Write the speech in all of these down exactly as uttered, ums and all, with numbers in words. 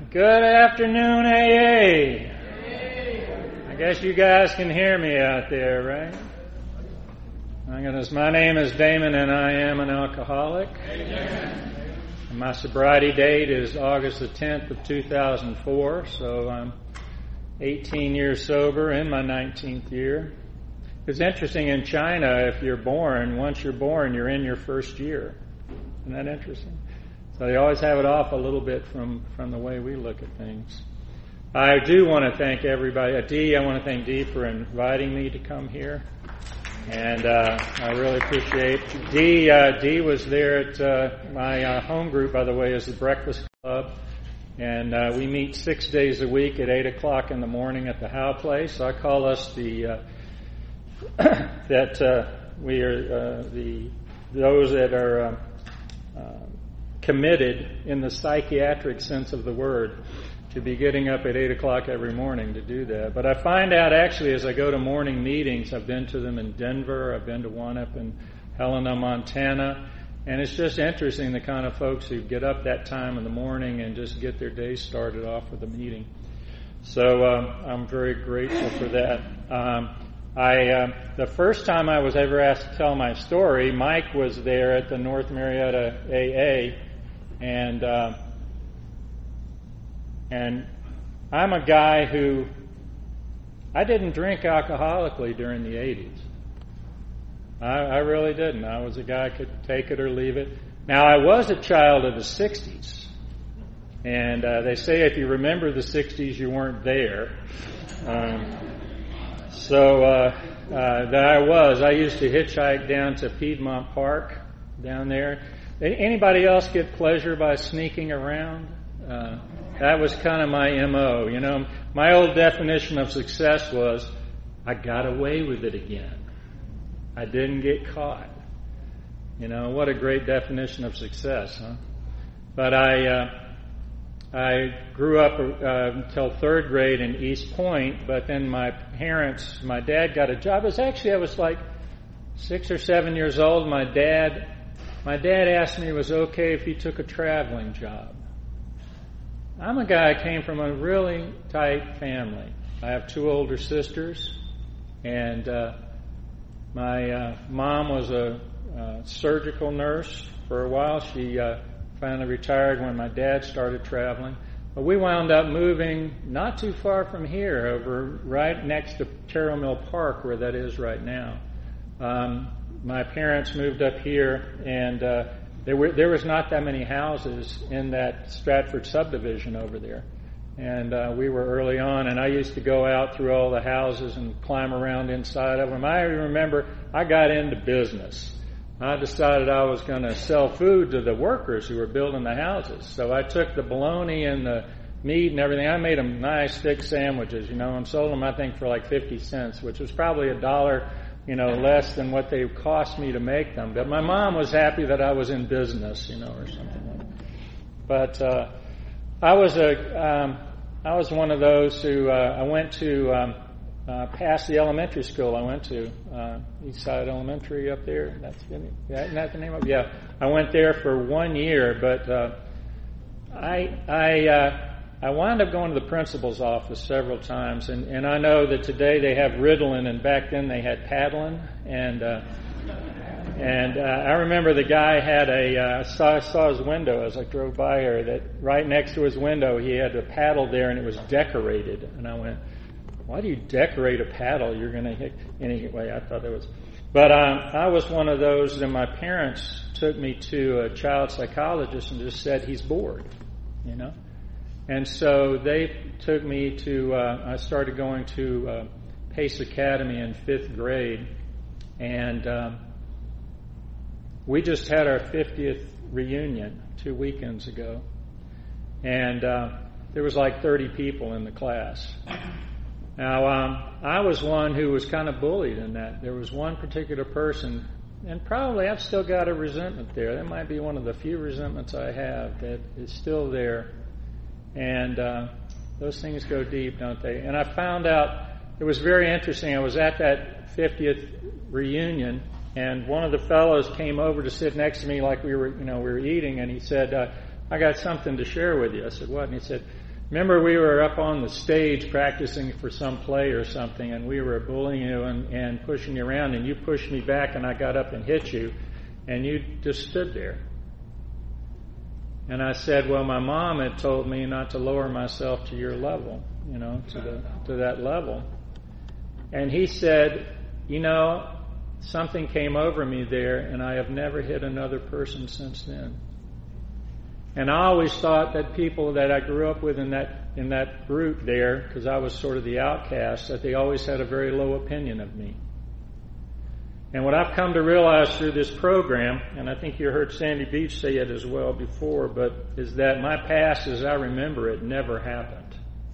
Good afternoon, A A. I guess you guys can hear me out there, right? My goodness, my name is Damon and I am an alcoholic. Amen. My sobriety date is August the tenth of two thousand four, so I'm eighteen years sober in my nineteenth year. It's interesting in China, if you're born, once you're born, you're in your first year. Isn't that interesting? So they always have it off a little bit from, from the way we look at things. I do want to thank everybody. Uh, Dee, I want to thank Dee for inviting me to come here. And uh, I really appreciate it. Dee, uh, Dee was there at uh, my uh, home group, by the way, is the Breakfast Club. And uh, we meet six days a week at eight o'clock in the morning at the Howe Place. I call us the, uh, that uh, we are uh, the those that are uh, uh, committed in the psychiatric sense of the word to be getting up at eight o'clock every morning to do that. But I find out actually as I go to morning meetings, I've been to them in Denver, I've been to one up in Helena, Montana, and it's just interesting the kind of folks who get up that time in the morning and just get their day started off with a meeting. So um, I'm very grateful for that. Um, I uh, the first time I was ever asked to tell my story, Mike was there at the North Marietta A A, and uh, and I'm a guy who I didn't drink alcoholically during the eighties. I, I really didn't. I was a guy who could take it or leave it. Now I was a child of the sixties, and uh, they say if you remember the sixties, you weren't there. Um, So uh, uh, that I was. I used to hitchhike down to Piedmont Park down there. Anybody else get pleasure by sneaking around? Uh, that was kind of my M O. You know, my old definition of success was I got away with it again. I didn't get caught. You know, what a great definition of success, huh? But I. Uh, I grew up uh, until third grade in East Point, but then my parents, my dad got a job. It was actually, I was like six or seven years old. My dad, my dad asked me if it was okay if he took a traveling job. I'm a guy who came from a really tight family. I have two older sisters, and uh, my uh, mom was a uh, surgical nurse for a while. She uh, finally retired when my dad started traveling. But we wound up moving not too far from here, over right next to Terrell Mill Park, where that is right now. Um, my parents moved up here, and uh, there were there was not that many houses in that Stratford subdivision over there. And uh, we were early on, and I used to go out through all the houses and climb around inside of them. I remember I got into business. I decided I was going to sell food to the workers who were building the houses. So I took the bologna and the meat and everything. I made them nice, thick sandwiches, you know, and sold them, I think, for like fifty cents, which was probably a dollar, you know, less than what they cost me to make them. But my mom was happy that I was in business, you know, or something like that. But uh, I was a, um, I was one of those who uh, I went to. Um, Uh, past the elementary school I went to, uh, Eastside Elementary up there. That's yeah, isn't that the name of it? Yeah, I went there for one year, but uh, I I uh, I wound up going to the principal's office several times, and, and I know that today they have Ritalin, and back then they had Paddlin, and uh, and uh, I remember the guy had a uh, saw saw his window as I drove by here. That right next to his window he had a paddle there, and it was decorated, and I went, why do you decorate a paddle? You're going to hit anyway. I thought it was, but um, I was one of those. And my parents took me to a child psychologist and just said he's bored, you know. And so they took me to. Uh, I started going to uh, Pace Academy in fifth grade, and um, we just had our fiftieth reunion two weekends ago, and uh, there was like thirty people in the class. Now, um, I was one who was kind of bullied in that. There was one particular person, and probably I've still got a resentment there. That might be one of the few resentments I have that is still there. And uh, those things go deep, don't they? And I found out, it was very interesting. I was at that fiftieth reunion, and one of the fellows came over to sit next to me like we were, you know, we were eating, and he said, uh, I got something to share with you. I said, what? And he said, Remember, we were up on the stage practicing for some play or something, and we were bullying you and, and pushing you around, and you pushed me back, and I got up and hit you, and you just stood there. And I said, well, my mom had told me not to lower myself to your level, you know, to the to that level. And he said, you know, something came over me there, and I have never hit another person since then. And I always thought that people that I grew up with in that in that group there, because I was sort of the outcast, that they always had a very low opinion of me. And what I've come to realize through this program, and I think you heard Sandy Beach say it as well before, but is that my past as I remember it never happened.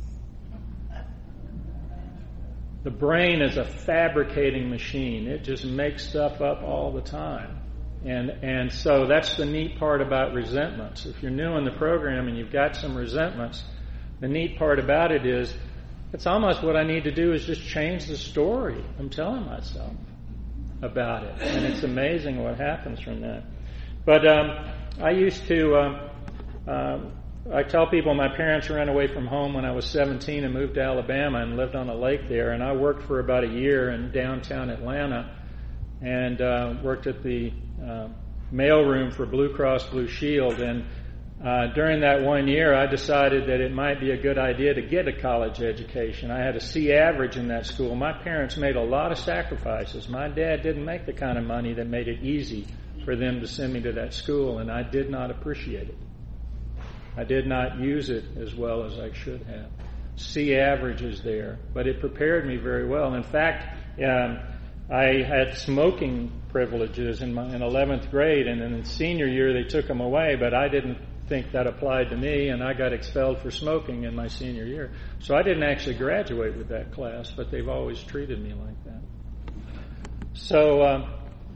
The brain is a fabricating machine. It just makes stuff up all the time. And and so that's the neat part about resentments. If you're new in the program and you've got some resentments, the neat part about it is it's almost what I need to do is just change the story I'm telling myself about it. And it's amazing what happens from that. But um, I used to, um, uh, I tell people my parents ran away from home when I was seventeen and moved to Alabama and lived on a lake there. And I worked for about a year in downtown Atlanta and uh, worked at the uh, mailroom for Blue Cross Blue Shield. And uh, during that one year, I decided that it might be a good idea to get a college education. I had a C average in that school. My parents made a lot of sacrifices. My dad didn't make the kind of money that made it easy for them to send me to that school, and I did not appreciate it. I did not use it as well as I should have. C average is there, but it prepared me very well. In fact, um, I had smoking privileges in my in eleventh grade, and in senior year they took them away, but I didn't think that applied to me, and I got expelled for smoking in my senior year. So I didn't actually graduate with that class, but they've always treated me like that. So uh,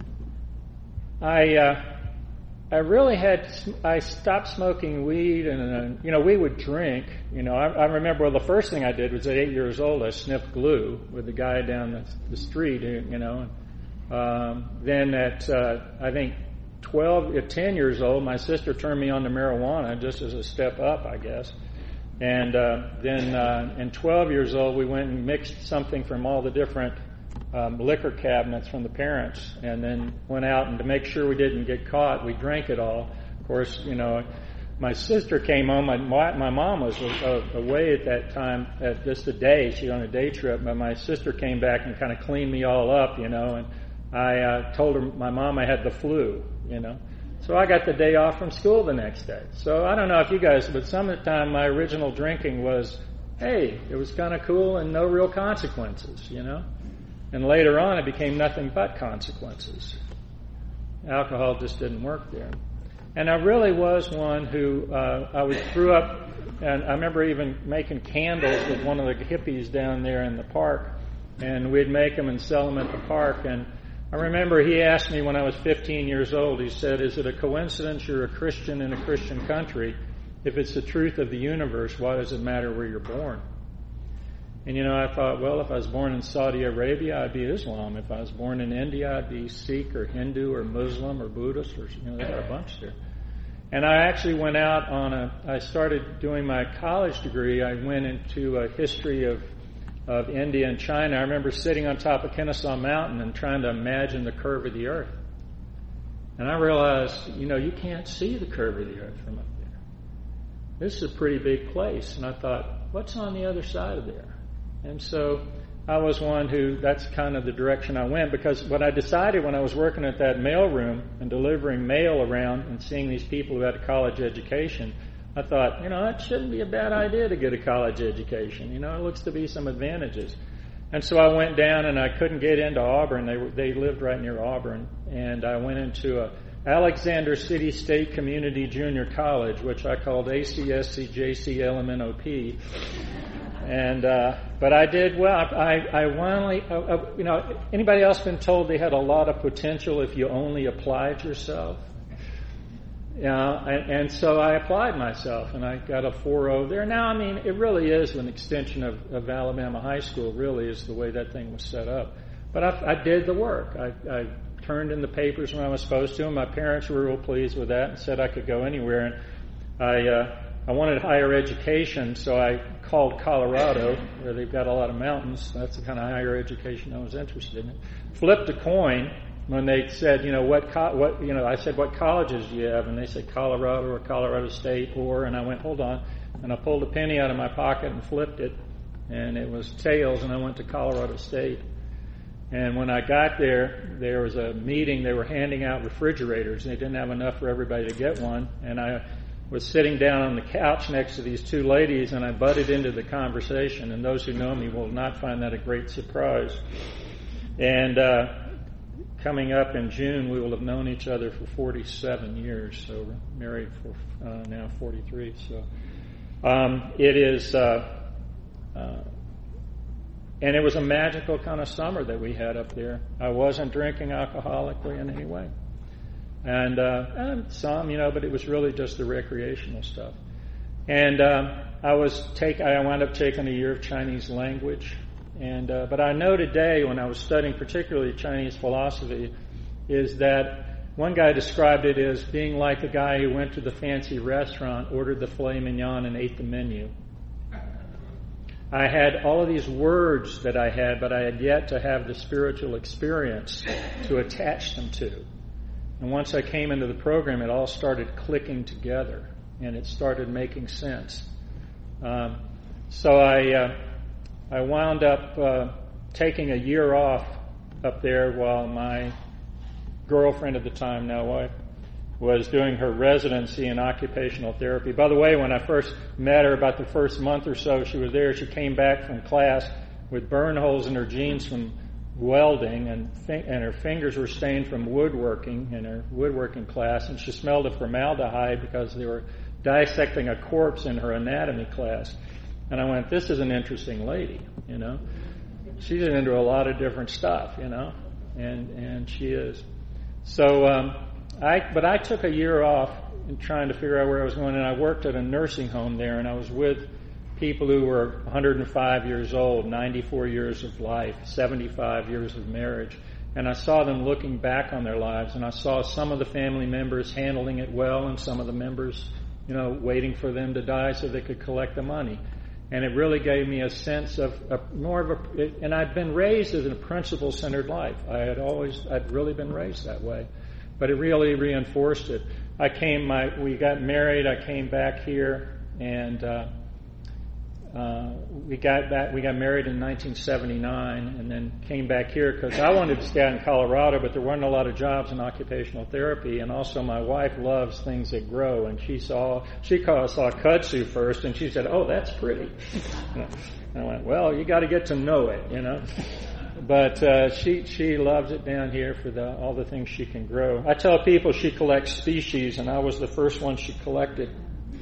I uh, I really had, I stopped smoking weed, and, uh, you know, we would drink. You know, I, I remember, well, the first thing I did was at eight years old, I sniffed glue with the guy down the, the street, you know. Um, then at, uh, I think, twelve, at ten years old, my sister turned me on to marijuana just as a step up, I guess. And uh, then uh, in twelve years old, we went and mixed something from all the different um, liquor cabinets from the parents, and then went out, and to make sure we didn't get caught, we drank it all. Of course, you know, my sister came home. My, my mom was away at that time, at just a day. She was on a day trip, but my sister came back and kind of cleaned me all up, you know, and I uh, told her, my mom, I had the flu, you know. So I got the day off from school the next day. So I don't know if you guys, but some of the time my original drinking was, hey, it was kind of cool and no real consequences, you know. And later on it became nothing but consequences. Alcohol just didn't work there. And I really was one who, uh, I was, grew up, and I remember even making candles with one of the hippies down there in the park, and we'd make them and sell them at the park. And I remember he asked me when I was fifteen years old, he said, is it a coincidence you're a Christian in a Christian country? If it's the truth of the universe, why does it matter where you're born? And, you know, I thought, well, if I was born in Saudi Arabia, I'd be Islam. If I was born in India, I'd be Sikh or Hindu or Muslim or Buddhist, or, you know, they got a bunch there. And I actually went out on a, I started doing my college degree. I went into a history of of India and China. I remember sitting on top of Kennesaw Mountain and trying to imagine the curve of the earth. And I realized, you know, you can't see the curve of the earth from up there. This is a pretty big place. And I thought, what's on the other side of there? And so I was one who, that's kind of the direction I went, because what I decided when I was working at that mailroom and delivering mail around and seeing these people who had a college education, I thought, you know, that shouldn't be a bad idea to get a college education. You know, it looks to be some advantages. And so I went down, and I couldn't get into Auburn. They were, they lived right near Auburn. And I went into a Alexander City State Community Junior College, which I called A C S C J C L M N O P. And, uh, but I did well. I, I finally, I, I, you know, anybody else been told they had a lot of potential if you only applied yourself? Yeah, and, and so I applied myself, and I got a four oh there. Now, I mean, it really is an extension of, of Alabama High School, really, is the way that thing was set up. But I, I did the work. I, I turned in the papers when I was supposed to, and my parents were real pleased with that and said I could go anywhere. And I uh, I wanted higher education, so I called Colorado, where they've got a lot of mountains. That's the kind of higher education I was interested in. Flipped a coin when they said, you know, what, co- what, you know, I said, what colleges do you have? And they said Colorado or Colorado State or, and I went, hold on. And I pulled a penny out of my pocket and flipped it, and it was tails, and I went to Colorado State. And when I got there, there was a meeting. They were handing out refrigerators, and they didn't have enough for everybody to get one. And I was sitting down on the couch next to these two ladies, and I butted into the conversation. And those who know me will not find that a great surprise. And uh, coming up in June, we will have known each other for forty-seven years. So we're married for uh, now forty-three. So um, it is... Uh, uh, And it was a magical kind of summer that we had up there. I wasn't drinking alcoholically in any way. And, uh, and some, you know, but it was really just the recreational stuff. And uh, I was take I wound up taking a year of Chinese language. And uh, but I know today, when I was studying particularly Chinese philosophy, is that one guy described it as being like a guy who went to the fancy restaurant, ordered the filet mignon, and ate the menu. I had all of these words that I had, but I had yet to have the spiritual experience to attach them to. And once I came into the program, it all started clicking together, and it started making sense. Um, so I uh, I wound up uh, taking a year off up there while my girlfriend at the time, now wife, was doing her residency in occupational therapy. By the way, when I first met her, about the first month or so she was there, she came back from class with burn holes in her jeans from welding, and fi- and her fingers were stained from woodworking in her woodworking class, and she smelled of formaldehyde because they were dissecting a corpse in her anatomy class. And I went, this is an interesting lady, you know. She's into a lot of different stuff, you know, and and she is. So, um, I, but I took a year off in trying to figure out where I was going, and I worked at a nursing home there, and I was with people who were one hundred five years old, ninety-four years of life, seventy-five years of marriage, and I saw them looking back on their lives, and I saw some of the family members handling it well, and some of the members, you know, waiting for them to die so they could collect the money. And it really gave me a sense of a, more of a, and I'd been raised as a principle-centered life. I had always, I'd really been raised that way. But it really reinforced it. I came, my, we got married, I came back here, and uh, uh, we got back, we got married in nineteen seventy-nine, and then came back here because I wanted to stay out in Colorado, but there weren't a lot of jobs in occupational therapy, and also my wife loves things that grow, and she saw, she saw kudzu first, and she said, oh, that's pretty. And I went, well, you got to get to know it, you know. But uh, she she loves it down here for the all the things she can grow. I tell people she collects species, and I was the first one she collected.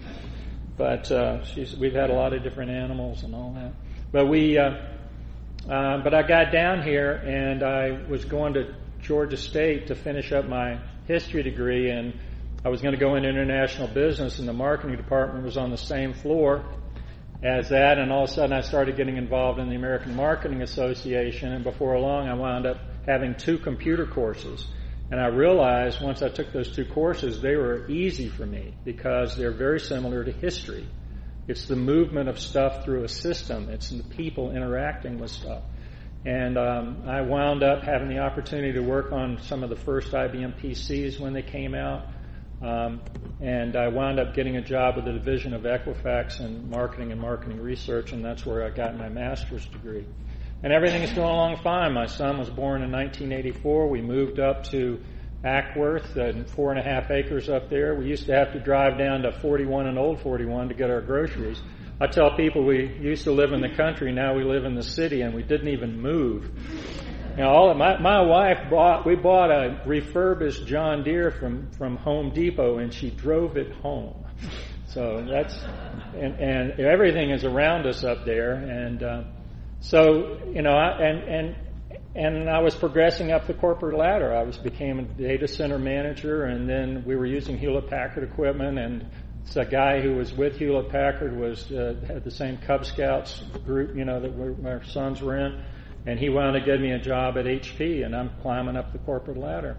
But uh, she's we've had a lot of different animals and all that. But we uh, uh, but I got down here, and I was going to Georgia State to finish up my history degree, and I was going to go into international business, and the marketing department was on the same floor as that, and all of a sudden I started getting involved in the American Marketing Association, and before long I wound up having two computer courses. And I realized once I took those two courses, they were easy for me because they're very similar to history. It's the movement of stuff through a system. It's the people interacting with stuff. And um, I wound up having the opportunity to work on some of the first I B M P Cs when they came out. Um, and I wound up getting a job with the Division of Equifax in marketing and marketing research, and that's where I got my master's degree. And everything is going along fine. My son was born in nineteen eighty-four. We moved up to Ackworth, and four and a half acres up there. We used to have to drive down to forty-one and Old forty-one to get our groceries. I tell people we used to live in the country, now we live in the city, and we didn't even move. You know, all of my, my wife bought, we bought a refurbished John Deere from, from Home Depot, and she drove it home. So that's, and, and everything is around us up there. And, uh, so, you know, I, and, and, and I was progressing up the corporate ladder. I was, became a data center manager, and then we were using Hewlett Packard equipment, and a guy who was with Hewlett Packard was, uh, had the same Cub Scouts group, you know, that we, our sons were in. And he wound up getting me a job at H P, and I'm climbing up the corporate ladder.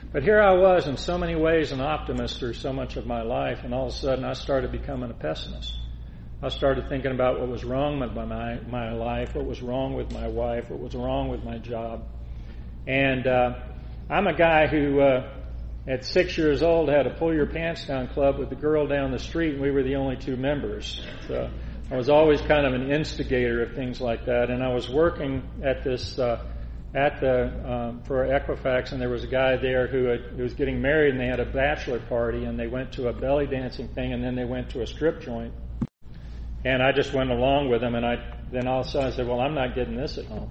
But here I was, in so many ways, an optimist through so much of my life, and all of a sudden I started becoming a pessimist. I started thinking about what was wrong with my my life, what was wrong with my wife, what was wrong with my job. And uh, I'm a guy who, uh, at six years old, had a Pull Your Pants Down club with the girl down the street, and we were the only two members. So I was always kind of an instigator of things like that. And I was working at this uh, at the um, for Equifax, and there was a guy there who, had, who was getting married, and they had a bachelor party, and they went to a belly dancing thing, and then they went to a strip joint. And I just went along with them, and I then all of a sudden I said, well, I'm not getting this at home.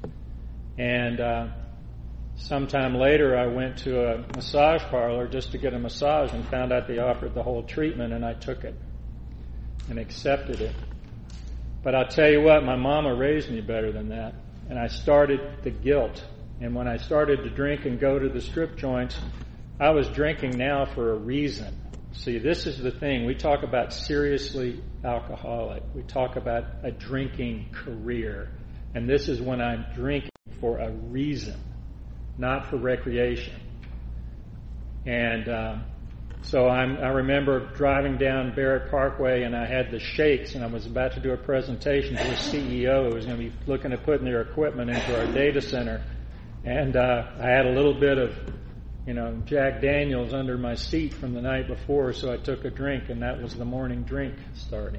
And uh, sometime later I went to a massage parlor just to get a massage and found out they offered the whole treatment, and I took it and accepted it. But I'll tell you what, my mama raised me better than that. And I started the guilt. And when I started to drink and go to the strip joints, I was drinking now for a reason. See, this is the thing. We talk about seriously alcoholic. We talk about a drinking career. And this is when I'm drinking for a reason, not for recreation. And um, so I'm, I remember driving down Barrett Parkway, and I had the shakes, and I was about to do a presentation to a C E O who was going to be looking at putting their equipment into our data center. And uh, I had a little bit of, you know, Jack Daniels under my seat from the night before, so I took a drink, and that was the morning drink starting.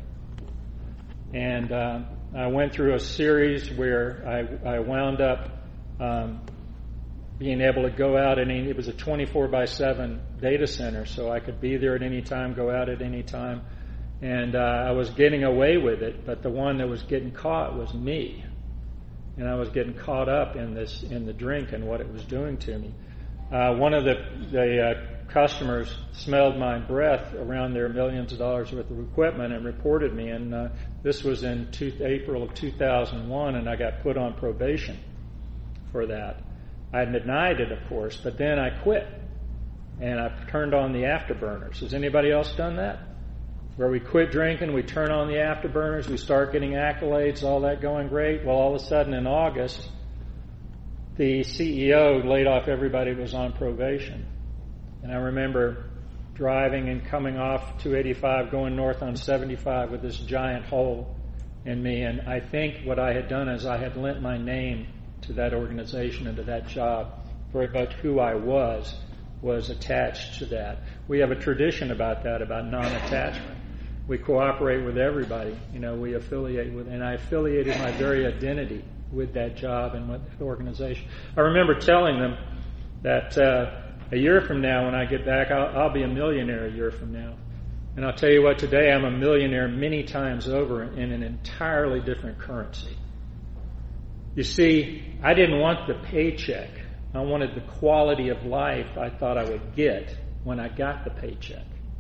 And uh, I went through a series where I, I wound up um, being able to go out, and it was a twenty-four by seven data center, so I could be there at any time, go out at any time. And uh, I was getting away with it, but the one that was getting caught was me. And I was getting caught up in this, in the drink and what it was doing to me. Uh, one of the, the uh, customers smelled my breath around their millions of dollars worth of equipment and reported me. And uh, this was in two, April of two thousand one, and I got put on probation for that. I denied it, of course, but then I quit. And I turned on the afterburners. Has anybody else done that? Where we quit drinking, we turn on the afterburners, we start getting accolades, all that going great. Well, all of a sudden in August, the C E O laid off everybody who was on probation. And I remember driving and coming off two eighty-five, going north on seventy-five with this giant hole in me. And I think what I had done is I had lent my name to that organization and to that job. Very much who I was was attached to that. We have a tradition about that, about non-attachment. We cooperate with everybody. You know, we affiliate with, and I affiliated my very identity with that job and with the organization. I remember telling them that uh, a year from now, when I get back, I'll, I'll be a millionaire a year from now. And I'll tell you what, today I'm a millionaire many times over in an entirely different currency. You see, I didn't want the paycheck. I wanted the quality of life I thought I would get when I got the paycheck.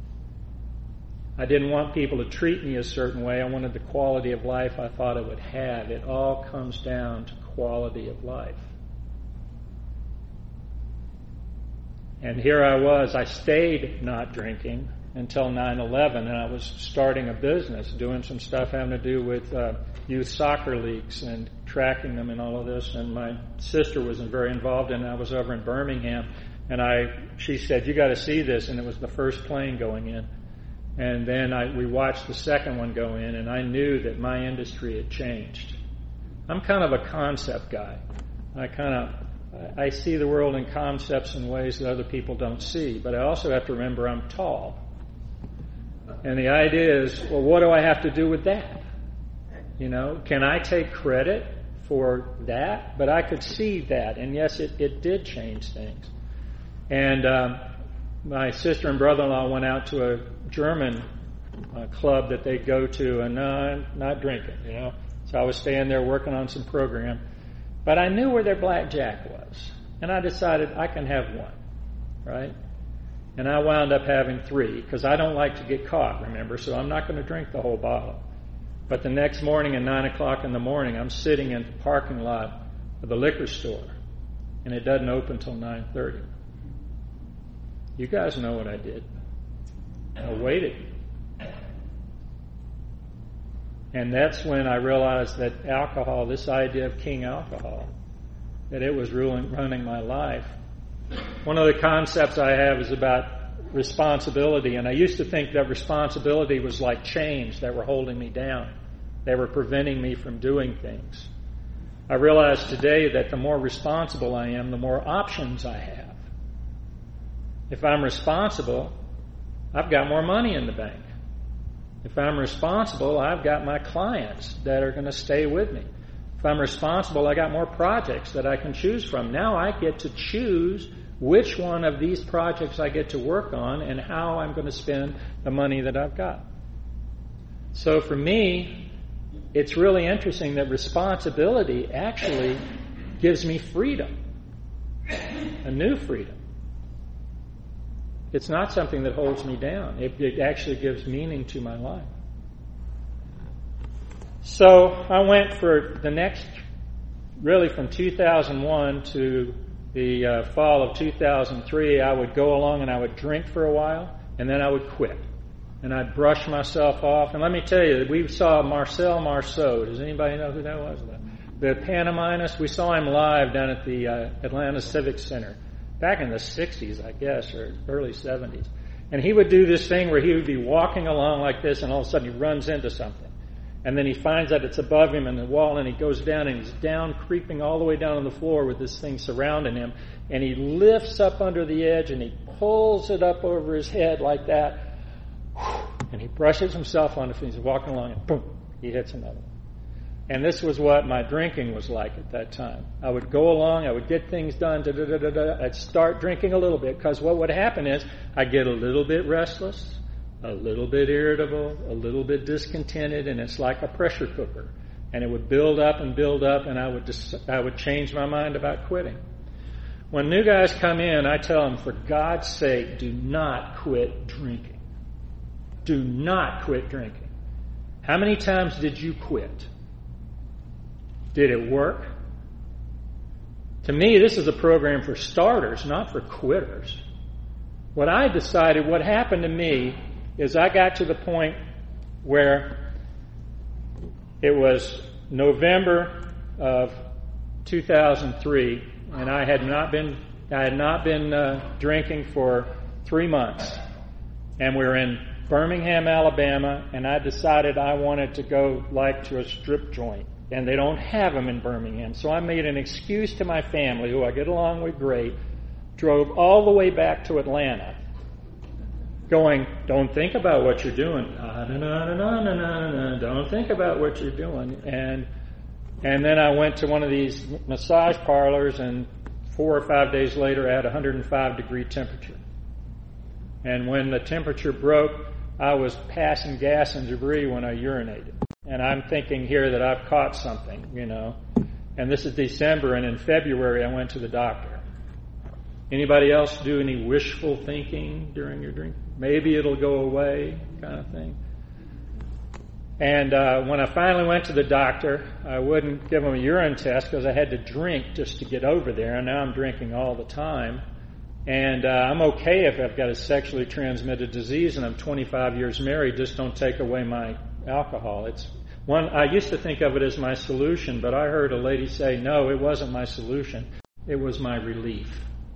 I didn't want people to treat me a certain way. I wanted the quality of life I thought I would have. It all comes down to quality of life. And here I was. I stayed not drinking until nine eleven, and I was starting a business, doing some stuff having to do with uh, youth soccer leagues and tracking them and all of this. And my sister was very involved in it. I was over in Birmingham, and I she said, "You got to see this," and it was the first plane going in. And then I, we watched the second one go in, and I knew that my industry had changed. I'm kind of a concept guy. I kind of I see the world in concepts in ways that other people don't see, but I also have to remember I'm tall. And the idea is, well, what do I have to do with that? You know, can I take credit for that? But I could see that, and yes, it, it did change things. And um, my sister and brother-in-law went out to a German uh, club that they go to, and uh, not drinking, you know. So I was staying there working on some program. But I knew where their blackjack was, and I decided I can have one, right? And I wound up having three, because I don't like to get caught, remember, so I'm not going to drink the whole bottle. But the next morning at nine o'clock in the morning, I'm sitting in the parking lot of the liquor store, and it doesn't open till nine thirty. You guys know what I did. I waited. And that's when I realized that alcohol, this idea of king alcohol, that it was ruling, running my life, One of the concepts I have is about responsibility, and I used to think that responsibility was like chains that were holding me down. They were preventing me from doing things. I realize today that the more responsible I am, the more options I have. If I'm responsible, I've got more money in the bank. If I'm responsible, I've got my clients that are going to stay with me. If I'm responsible, I got more projects that I can choose from. Now I get to choose which one of these projects I get to work on and how I'm going to spend the money that I've got. So for me, it's really interesting that responsibility actually gives me freedom, a new freedom. It's not something that holds me down. It, it actually gives meaning to my life. So I went for the next, really from two thousand one to the uh, fall of two thousand three, I would go along and I would drink for a while, and then I would quit. And I'd brush myself off. And let me tell you, we saw Marcel Marceau. Does anybody know who that was? The pantomimist. We saw him live down at the uh, Atlanta Civic Center back in the sixties, I guess, or early seventies. And he would do this thing where he would be walking along like this, and all of a sudden he runs into something. And then he finds that it's above him in the wall, and he goes down, and he's down, creeping all the way down on the floor with this thing surrounding him. And he lifts up under the edge, and he pulls it up over his head like that. And he brushes himself on it, and he's walking along, and boom, he hits another one. And this was what my drinking was like at that time. I would go along, I would get things done, da, da, da, da, da. I'd start drinking a little bit, because what would happen is I'd get a little bit restless, a little bit irritable, a little bit discontented, and it's like a pressure cooker. And it would build up and build up, and I would dis- I would change my mind about quitting. When new guys come in, I tell them, for God's sake, do not quit drinking. Do not quit drinking. How many times did you quit? Did it work? To me, this is a program for starters, not for quitters. What I decided, what happened to me, is I got to the point where it was November of two thousand three, and I had not been I had not been uh, drinking for three months, and we were in Birmingham, Alabama, and I decided I wanted to go like to a strip joint. And they don't have them in Birmingham. So I made an excuse to my family, who I get along with great, drove all the way back to Atlanta, going, don't think about what you're doing. No, no, no, no, no, no, no. Don't think about what you're doing. And and then I went to one of these massage parlors, and four or five days later I had one hundred five degree temperature. And when the temperature broke, I was passing gas and debris when I urinated. And I'm thinking here that I've caught something, you know. And this is December, and in February I went to the doctor. Anybody else do any wishful thinking during your drink? Maybe it'll go away, kind of thing. And uh, when I finally went to the doctor, I wouldn't give him a urine test because I had to drink just to get over there. And now I'm drinking all the time. And uh, I'm okay if I've got a sexually transmitted disease and I'm twenty-five years married. Just don't take away my alcohol. It's one. I used to think of it as my solution, but I heard a lady say, no, it wasn't my solution. It was my relief.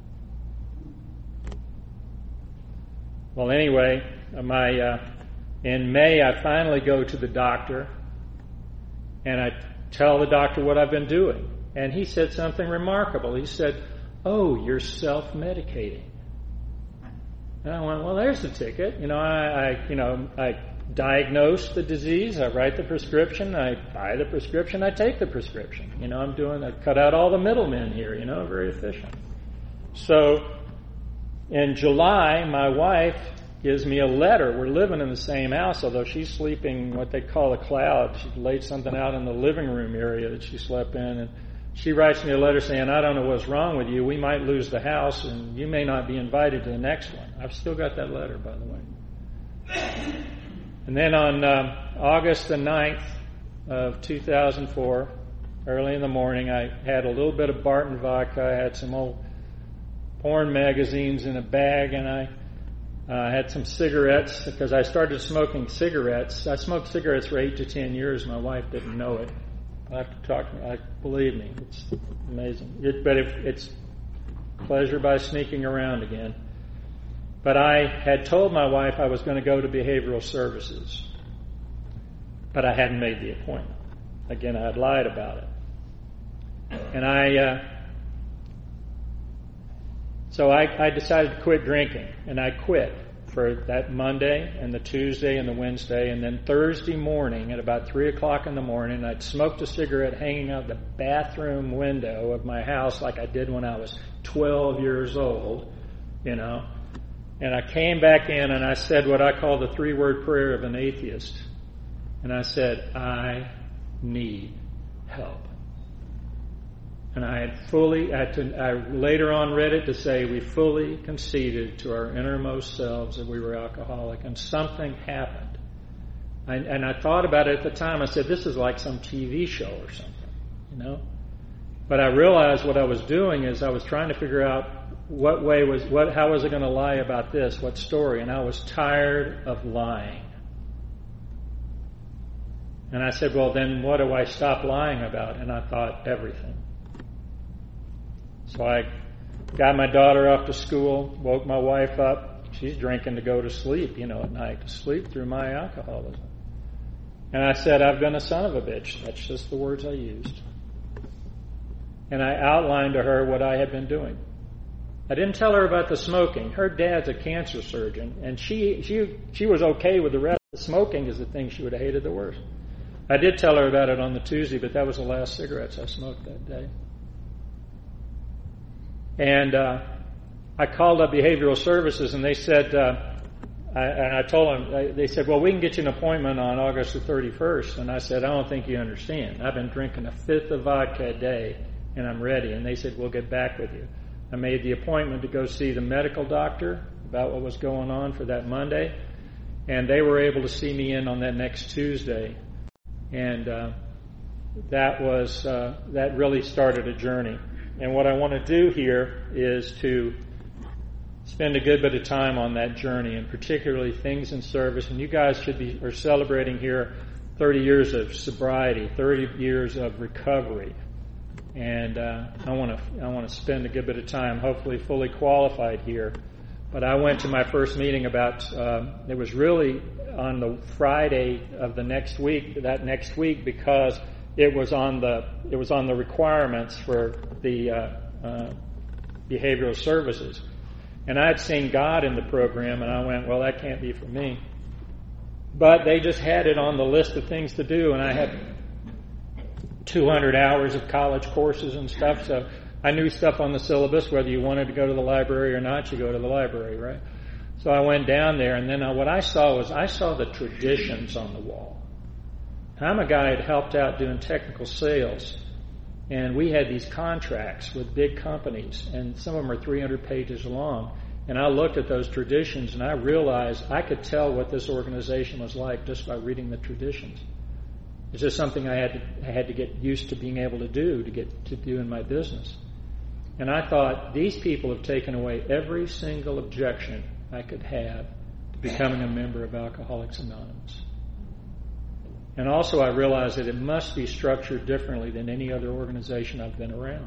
Well, anyway, my uh, in May, I finally go to the doctor, and I tell the doctor what I've been doing. And he said something remarkable. He said, oh, you're self-medicating. And I went, well, there's the ticket. You know, I, I you know, I diagnose the disease, I write the prescription, I buy the prescription, I take the prescription. You know, I'm doing, I cut out all the middlemen here, you know, very efficient. So, in July, my wife gives me a letter. We're living in the same house, although she's sleeping what they call a cloud. She laid something out in the living room area that she slept in, and she writes me a letter saying, I don't know what's wrong with you. We might lose the house, and you may not be invited to the next one. I've still got that letter, by the way. And then on uh, August the ninth of two thousand four, early in the morning, I had a little bit of Barton vodka. I had some old porn magazines in a bag, and I uh, had some cigarettes because I started smoking cigarettes. I smoked cigarettes for eight to ten years. My wife didn't know it. I have to talk to me. I, believe me, it's amazing. It, but if it's pleasure by sneaking around again. But I had told my wife I was going to go to behavioral services, but I hadn't made the appointment. Again, I had lied about it. And I, uh, so I, I decided to quit drinking, and I quit for that Monday and the Tuesday and the Wednesday, and then Thursday morning at about three o'clock in the morning, I'd smoked a cigarette hanging out the bathroom window of my house like I did when I was twelve years old, you know. And I came back in and I said what I call the three-word prayer of an atheist. And I said, I need help. And I had fully, I, had to, I later on read it to say we fully conceded to our innermost selves that we were alcoholic, and something happened. I, and I thought about it at the time. I said, this is like some T V show or something, you know. But I realized what I was doing is I was trying to figure out what way was, what, how was I going to lie about this, what story, and I was tired of lying. And I said, well, then what do I stop lying about? And I thought, everything. So I got my daughter off to school, woke my wife up. She's drinking to go to sleep, you know, at night, to sleep through my alcoholism. And I said, I've been a son of a bitch. That's just the words I used. And I outlined to her what I had been doing. I didn't tell her about the smoking. Her dad's a cancer surgeon, and she she she was okay with the rest. The smoking is the thing she would have hated the worst. I did tell her about it on the Tuesday, but that was the last cigarettes I smoked that day. And uh, I called up behavioral services, and they said, uh, I, and I told them, they said, well, we can get you an appointment on August the thirty-first. And I said, I don't think you understand. I've been drinking a fifth of vodka a day, and I'm ready. And they said, we'll get back with you. I made the appointment to go see the medical doctor about what was going on for that Monday, and they were able to see me in on that next Tuesday. And uh, that was uh, that really started a journey. And what I want to do here is to spend a good bit of time on that journey, and particularly things in service. And you guys should be are celebrating here thirty years of sobriety, thirty years of recovery. And uh, I want to I want to spend a good bit of time, hopefully fully qualified here. But I went to my first meeting about, uh, it was really on the Friday of the next week, that next week, because it was on the it was on the requirements for the uh, uh, behavioral services. And I had seen God in the program, and I went, well, that can't be for me. But they just had it on the list of things to do, and I had two hundred hours of college courses and stuff, so I knew stuff on the syllabus. Whether you wanted to go to the library or not, you go to the library, right? So I went down there, and then what I saw was I saw the traditions on the wall. I'm a guy that helped out doing technical sales, and we had these contracts with big companies, and some of them are three hundred pages long. And I looked at those traditions, and I realized I could tell what this organization was like just by reading the traditions. It's just something I had to, I had to get used to being able to do, to get to do in my business. And I thought, these people have taken away every single objection I could have to becoming a member of Alcoholics Anonymous. And also I realized that it must be structured differently than any other organization I've been around.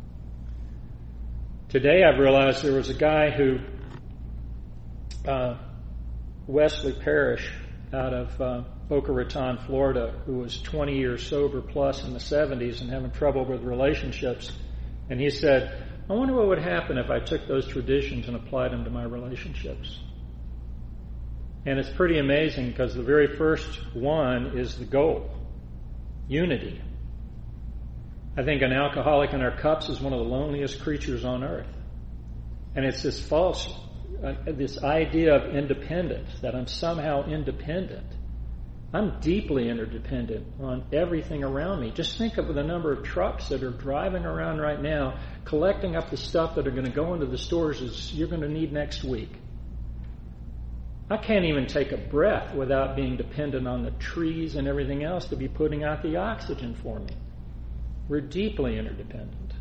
Today I've realized there was a guy who, uh, Wesley Parrish, out of uh, Boca Raton, Florida, who was twenty years sober plus in the seventies and having trouble with relationships. And he said, I wonder what would happen if I took those traditions and applied them to my relationships. And it's pretty amazing, because the very first one is the goal, unity. I think an alcoholic in our cups is one of the loneliest creatures on earth. And it's this false, uh, this idea of independence, that I'm somehow independent. I'm deeply interdependent on everything around me. Just think of the number of trucks that are driving around right now, collecting up the stuff that are going to go into the stores as you're going to need next week. I can't even take a breath without being dependent on the trees and everything else to be putting out the oxygen for me. We're deeply interdependent.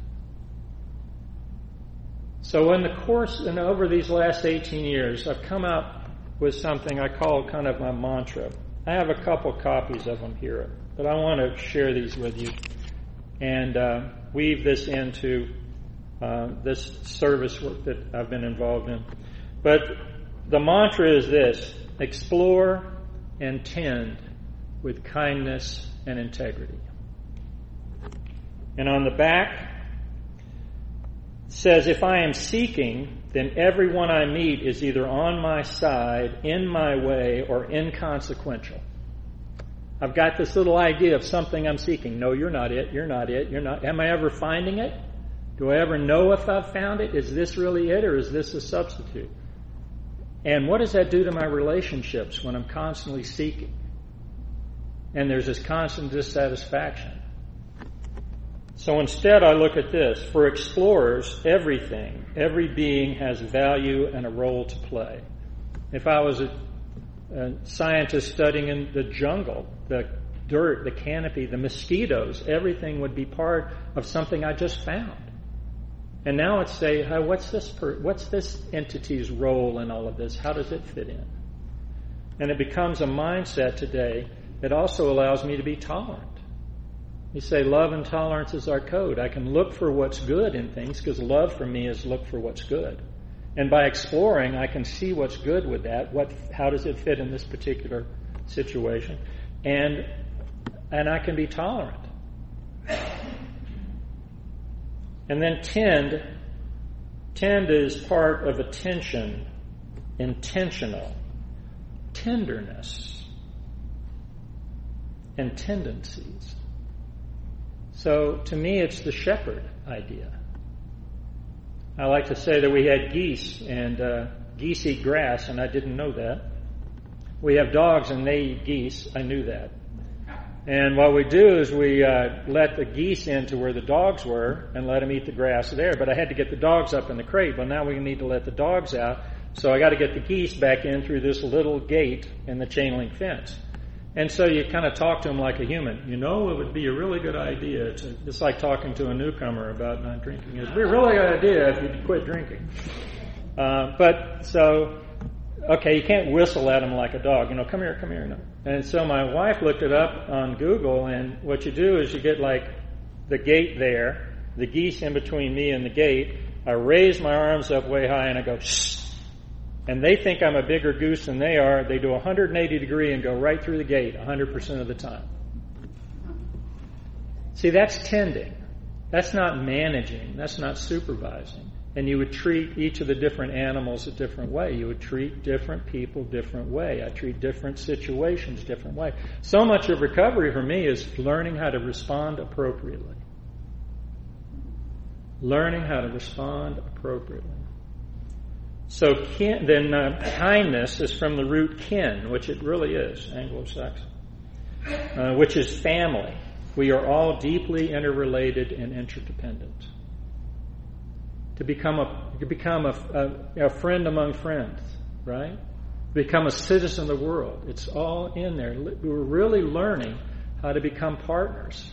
So in the course and over these last eighteen years, I've come up with something I call kind of my mantra. I have a couple copies of them here, but I want to share these with you and uh, weave this into uh, this service work that I've been involved in. But the mantra is this: explore and tend with kindness and integrity. And on the back it says, if I am seeking, then everyone I meet is either on my side, in my way, or inconsequential. I've got this little idea of something I'm seeking. No, you're not it. You're not it. You're not. Am I ever finding it? Do I ever know if I've found it? Is this really it, or is this a substitute? And what does that do to my relationships when I'm constantly seeking? And there's this constant dissatisfaction. So instead I look at this. For explorers, everything, every being has value and a role to play. If I was a, a scientist studying in the jungle, the dirt, the canopy, the mosquitoes, everything would be part of something I just found. And now let's say, hey, what's this per, what's this entity's role in all of this? How does it fit in? And it becomes a mindset today that also allows me to be tolerant. You say love and tolerance is our code. I can look for what's good in things because love for me is look for what's good. And by exploring, I can see what's good with that. What, how does it fit in this particular situation? And and I can be tolerant. And then tend. Tend is part of attention, intentional, tenderness, and tendencies. So to me, it's the shepherd idea. I like to say that we had geese, and uh, geese eat grass, and I didn't know that. We have dogs, and they eat geese. I knew that. And what we do is we uh, let the geese into where the dogs were and let them eat the grass there. But I had to get the dogs up in the crate. Well, now we need to let the dogs out. So I got to get the geese back in through this little gate in the chain link fence. And so you kind of talk to them like a human. You know, it would be a really good idea to, it's like talking to a newcomer about not drinking. It would be a really good idea if you'd quit drinking. Uh, but so, okay, you can't whistle at them like a dog. You know, come here, come here. No. And so my wife looked it up on Google, and what you do is you get like the gate there, the geese in between me and the gate. I raise my arms up way high and I go, shh. And they think I'm a bigger goose than they are. They do one hundred eighty degree and go right through the gate one hundred percent of the time. See, that's tending. That's not managing. That's not supervising. And you would treat each of the different animals a different way. You would treat different people different way. I treat different situations different way. So much of recovery for me is learning how to respond appropriately. Learning how to respond appropriately. So kin, then uh, kindness is from the root kin, which it really is, Anglo-Saxon, uh, which is family. We are all deeply interrelated and interdependent. To become a to become a, a, a friend among friends, right? Become a citizen of the world. It's all in there. We're really learning how to become partners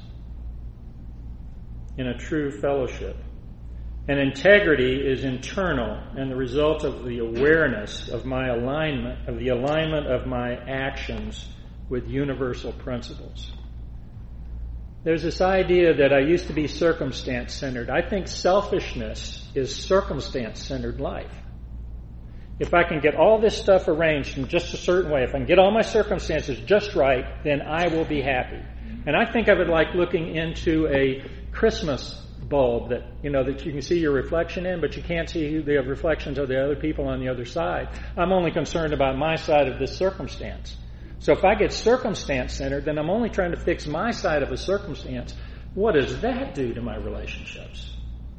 in a true fellowship. And integrity is internal and the result of the awareness of my alignment, of the alignment of my actions with universal principles. There's this idea that I used to be circumstance-centered. I think selfishness is circumstance-centered life. If I can get all this stuff arranged in just a certain way, if I can get all my circumstances just right, then I will be happy. And I think of it like looking into a Christmas bulb that, you know, that you can see your reflection in, but you can't see the reflections of the other people on the other side. I'm only concerned about my side of this circumstance. So if I get circumstance-centered, then I'm only trying to fix my side of a circumstance. What does that do to my relationships?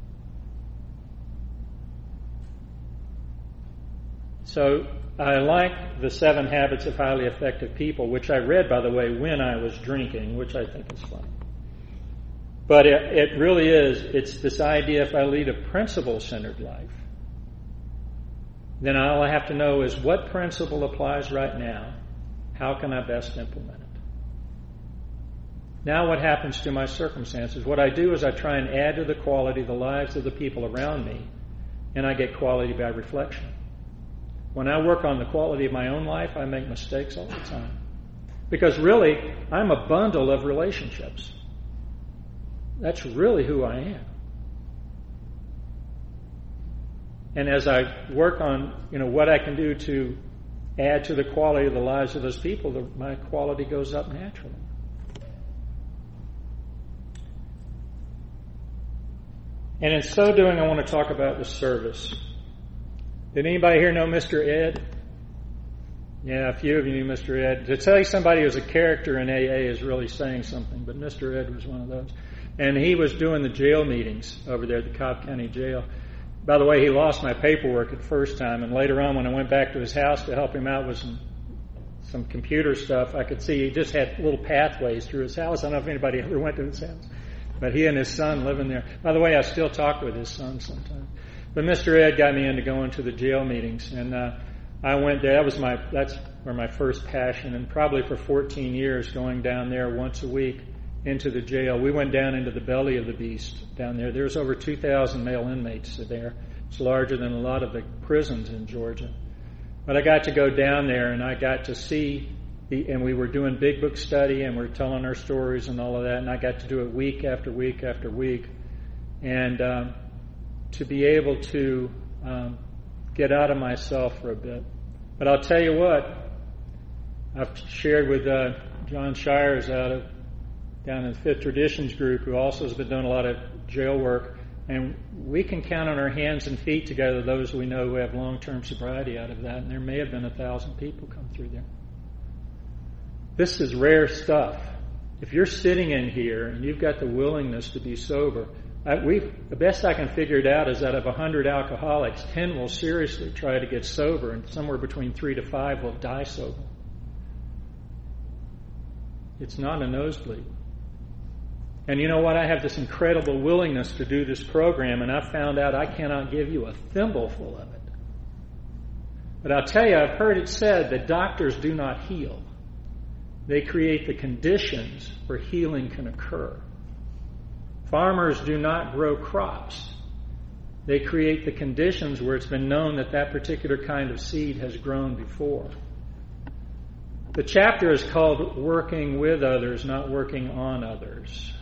So I like the Seven Habits of Highly Effective People, which I read, by the way, when I was drinking, which I think is funny. But it, it really is, it's this idea if I lead a principle-centered life, then all I have to know is what principle applies right now. How can I best implement it? Now what happens to my circumstances? What I do is I try and add to the quality of the lives of the people around me, and I get quality by reflection. When I work on the quality of my own life, I make mistakes all the time. Because really, I'm a bundle of relationships. That's really who I am. And as I work on, you know, what I can do to add to the quality of the lives of those people, the, my quality goes up naturally. And in so doing, I want to talk about the service. Did anybody here know Mister Ed? Yeah, a few of you knew Mister Ed. To tell you somebody who's a character in A A is really saying something, but Mister Ed was one of those. And he was doing the jail meetings over there at the Cobb County Jail. By the way, he lost my paperwork at first time, and later on when I went back to his house to help him out with some some computer stuff, I could see he just had little pathways through his house. I don't know if anybody ever went to his house, but he and his son living there. By the way, I still talk with his son sometimes. But Mister Ed got me into going to the jail meetings, and uh, I went there. That was my that's where my first passion, and probably for fourteen years going down there once a week into the jail. We went down into the belly of the beast down there. There's over two thousand male inmates there. It's larger than a lot of the prisons in Georgia. But I got to go down there, and I got to see, the, and we were doing big book study, and we we're telling our stories and all of that, and I got to do it week after week after week. And um, to be able to um, get out of myself for a bit. But I'll tell you what, I've shared with uh, John Shires out of down in the Fifth Traditions group, who also has been doing a lot of jail work, and we can count on our hands and feet together those we know who have long-term sobriety out of that, and there may have been a thousand people come through there. This is rare stuff. If you're sitting in here and you've got the willingness to be sober, I, we've, the best I can figure it out is out of one hundred alcoholics, ten will seriously try to get sober, and somewhere between three to five will die sober. It's not a nosebleed. And you know what? I have this incredible willingness to do this program, and I found out I cannot give you a thimbleful of it. But I'll tell you, I've heard it said that doctors do not heal. They create the conditions where healing can occur. Farmers do not grow crops. They create the conditions where it's been known that that particular kind of seed has grown before. The chapter is called Working with Others, not Working on Others.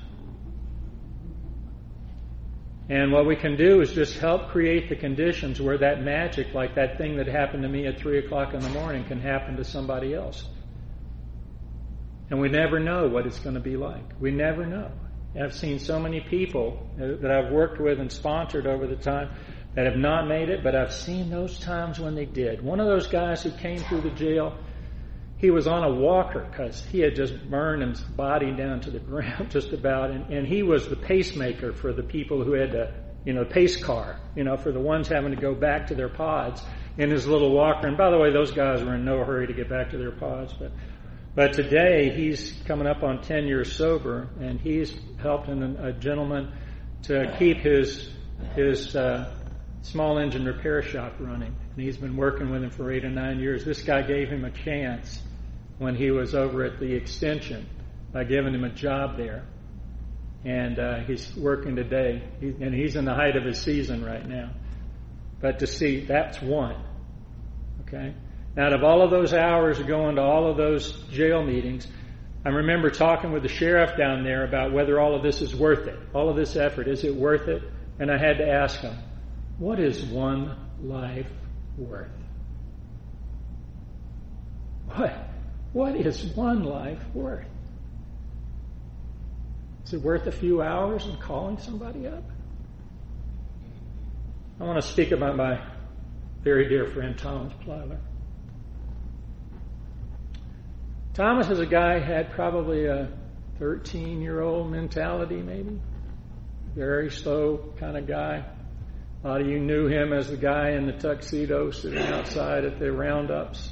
And what we can do is just help create the conditions where that magic, like that thing that happened to me at three o'clock in the morning, can happen to somebody else. And we never know what it's going to be like. We never know. I've seen so many people that I've worked with and sponsored over the time that have not made it, but I've seen those times when they did. One of those guys who came through the jail, he was on a walker because he had just burned his body down to the ground just about, and, and he was the pacemaker for the people who had the, you know, pace car, you know, for the ones having to go back to their pods in his little walker. And by the way, those guys were in no hurry to get back to their pods, but but today he's coming up on ten years sober, and he's helping a gentleman to keep his his uh, small engine repair shop running, and he's been working with him for eight or nine years. This guy gave him a chance when he was over at the extension by giving him a job there. And uh, he's working today, he, and he's in the height of his season right now. But to see, that's one. Okay? Now, out of all of those hours of going to all of those jail meetings, I remember talking with the sheriff down there about whether all of this is worth it. All of this effort, is it worth it? And I had to ask him, what is one life worth? What? What is one life worth? Is it worth a few hours and calling somebody up? I want to speak about my very dear friend Thomas Plyler. Thomas is a guy who had probably a thirteen-year-old mentality, maybe. Very slow kind of guy. A lot of you knew him as the guy in the tuxedo sitting outside at the roundups.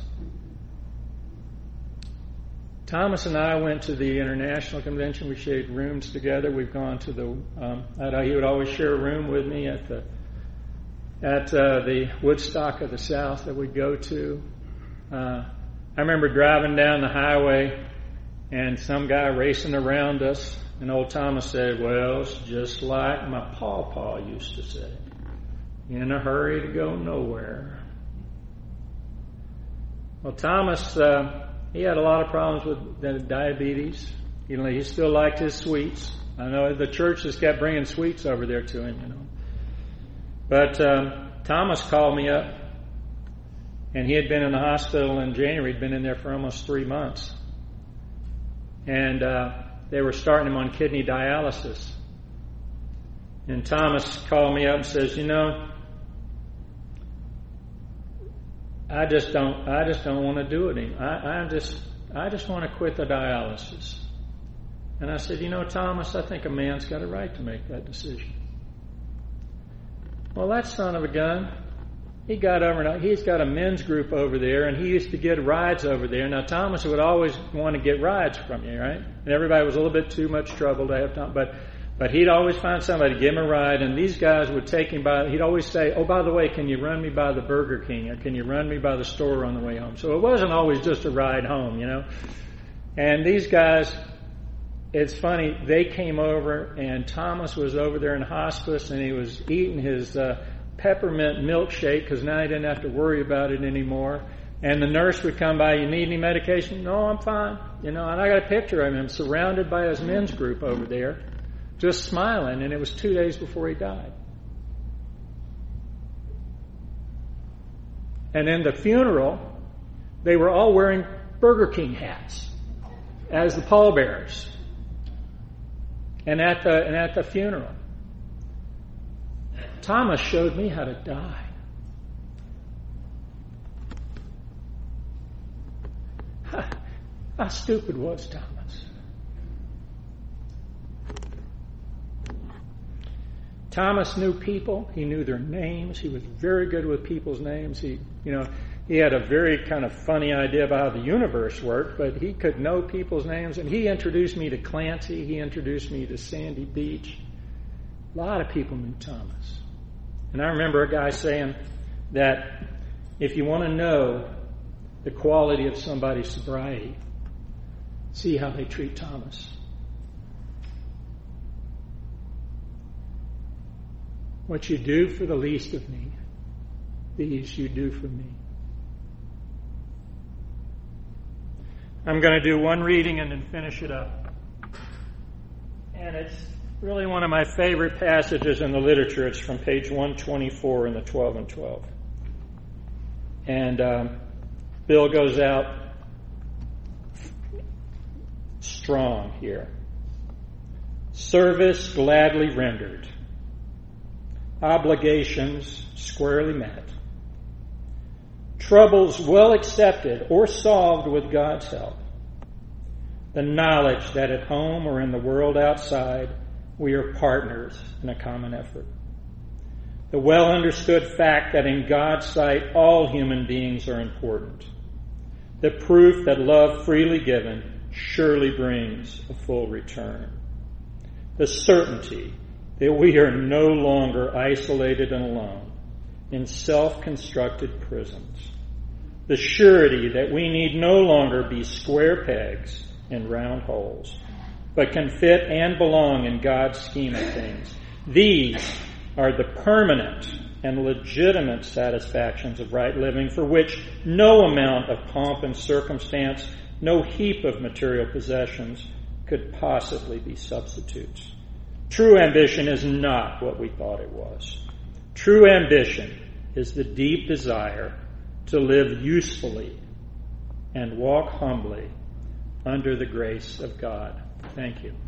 Thomas and I went to the international convention. We shared rooms together. We've gone to the. Um, he would always share a room with me at the at uh, the Woodstock of the South that we'd go to. Uh, I remember driving down the highway and some guy racing around us, and old Thomas said, "Well, it's just like my pawpaw used to say, in a hurry to go nowhere." Well, Thomas. Uh, He had a lot of problems with diabetes. You know, he still liked his sweets. I know the church has kept bringing sweets over there to him, you know. But um, Thomas called me up, and he had been in the hospital in January. He'd been in there for almost three months. And uh, they were starting him on kidney dialysis. And Thomas called me up and says, you know, I just don't I just don't want to do it anymore. I, I just I just want to quit the dialysis. And I said, you know, Thomas, I think a man's got a right to make that decision. Well, that son of a gun, he got over, and he's got a men's group over there, and he used to get rides over there. Now, Thomas would always want to get rides from you, right? And everybody was a little bit too much trouble to have time, but but he'd always find somebody to give him a ride, and these guys would take him by, he'd always say, oh, by the way, can you run me by the Burger King, or can you run me by the store on the way home? So it wasn't always just a ride home, you know. And these guys, it's funny, they came over, and Thomas was over there in hospice, and he was eating his uh, peppermint milkshake, because now he didn't have to worry about it anymore. And the nurse would come by, you need any medication? No, I'm fine. You know, and I got a picture of him surrounded by his men's group over there, just smiling, and it was two days before he died. And in the funeral, they were all wearing Burger King hats as the pallbearers. And at the and at the funeral, Thomas showed me how to die. How, how stupid was Thomas? Thomas knew people. He knew their names. He was very good with people's names. He, you know, he had a very kind of funny idea about how the universe worked, but he could know people's names. And he introduced me to Clancy. He introduced me to Sandy Beach. A lot of people knew Thomas. And I remember a guy saying that if you want to know the quality of somebody's sobriety, see how they treat Thomas. What you do for the least of me, these you do for me. I'm going to do one reading and then finish it up. And it's really one of my favorite passages in the literature. It's from page one twenty-four in the twelve and twelve. And um, Bill goes out strong here. Service gladly rendered. Obligations squarely met. Troubles well accepted or solved with God's help. The knowledge that at home or in the world outside, we are partners in a common effort. The well understood fact that in God's sight, all human beings are important. The proof that love freely given surely brings a full return. The certainty that we are no longer isolated and alone in self-constructed prisons. The surety that we need no longer be square pegs in round holes, but can fit and belong in God's scheme of things. These are the permanent and legitimate satisfactions of right living, for which no amount of pomp and circumstance, no heap of material possessions could possibly be substitutes. True ambition is not what we thought it was. True ambition is the deep desire to live usefully and walk humbly under the grace of God. Thank you.